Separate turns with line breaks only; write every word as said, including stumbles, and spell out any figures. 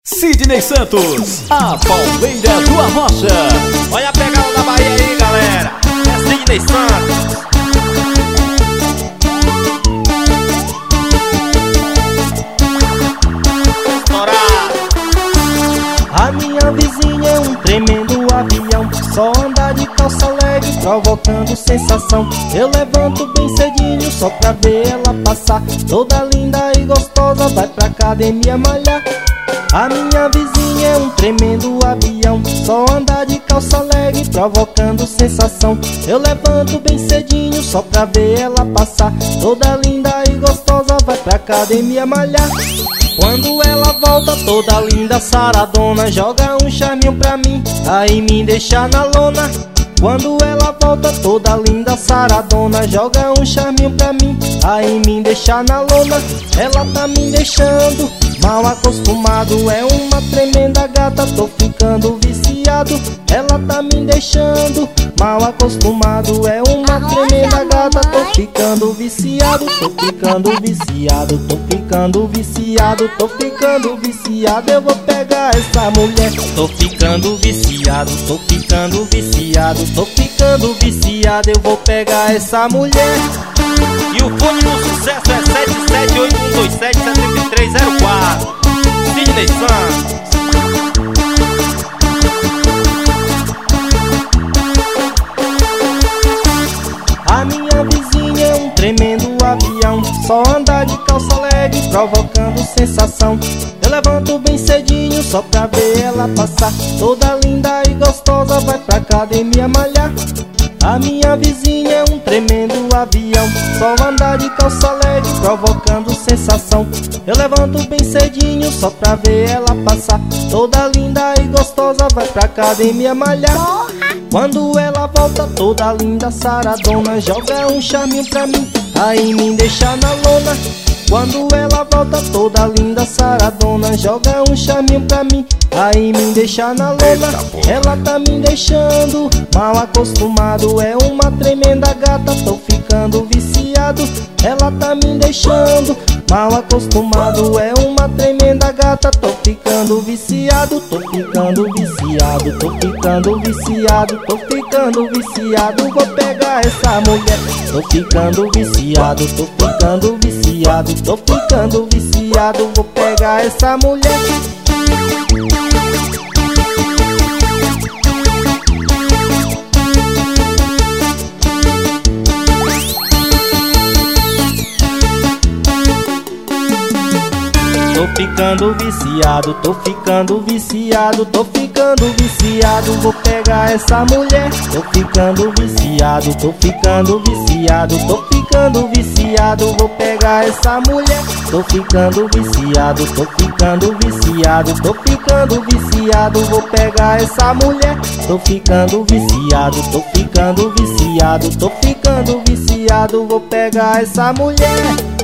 Sidney Santos, a Palmeira do Arrocha.
Olha a pegada da Bahia aí, galera. É Sidney Santos.
A minha vizinha é um tremendo avião, só anda de calça leg, provocando sensação. Eu levanto bem cedinho só pra ver ela passar, toda linda e gostosa, vai pra academia malhar. A minha vizinha é um tremendo avião, só anda de calça leg, provocando sensação. Eu levanto bem cedinho só pra ver ela passar, toda linda e gostosa, vai pra academia malhar. Quando ela volta toda linda, saradona, joga um charminho pra mim, aí me deixa na lona. Quando ela volta toda linda, saradona, joga um charminho pra mim, aí me deixa na lona. Ela tá me deixando mal acostumado, é uma tremenda gata, tô ficando viciado. Ela tá me deixando mal acostumado, é uma tremenda gata, tô ficando viciado, tô ficando viciado, tô ficando viciado, tô ficando viciado. Eu vou pegar essa mulher, tô ficando viciado, tô ficando viciado, tô ficando viciado. Eu vou pegar essa mulher.
E o fone do sucesso é sete sete oito um dois sete sete três zero quatro. Sidney Santos.
A minha vizinha é um tremendo avião, só anda de calça leg, provocando sensação. Eu levanto bem cedinho só pra ver ela passar, toda linda e gostosa, vai pra academia malhar. A minha vizinha é um tremendo avião, só anda de calça leg, provocando sensação. Eu levanto bem cedinho só pra ver ela passar, toda linda e gostosa, vai pra academia malhar. Quando ela volta toda linda, saradona, joga um charminho pra mim, aí me deixa na lona. Quando ela volta toda linda, saradona, joga um charminho pra mim, aí me deixa na lona. Ela tá me deixando mal acostumado, é uma tremenda gata, tô ficando viciado. Ela tá me deixando mal acostumado, é uma tremenda gata, tô ficando viciado, tô ficando viciado, tô ficando viciado, tô ficando viciado. Vou pegar essa mulher, tô ficando viciado, tô ficando viciado, tô ficando viciado. Vou pegar essa mulher. Tô ficando viciado, tô ficando viciado, tô ficando viciado. Vou pegar essa mulher. Tô ficando viciado, tô ficando viciado, tô ficando viciado. Vou pegar essa mulher. Tô ficando viciado, tô ficando viciado, tô ficando viciado. Vou pegar essa mulher. Tô ficando viciado, tô ficando viciado, tô ficando viciado. Vou pegar essa mulher.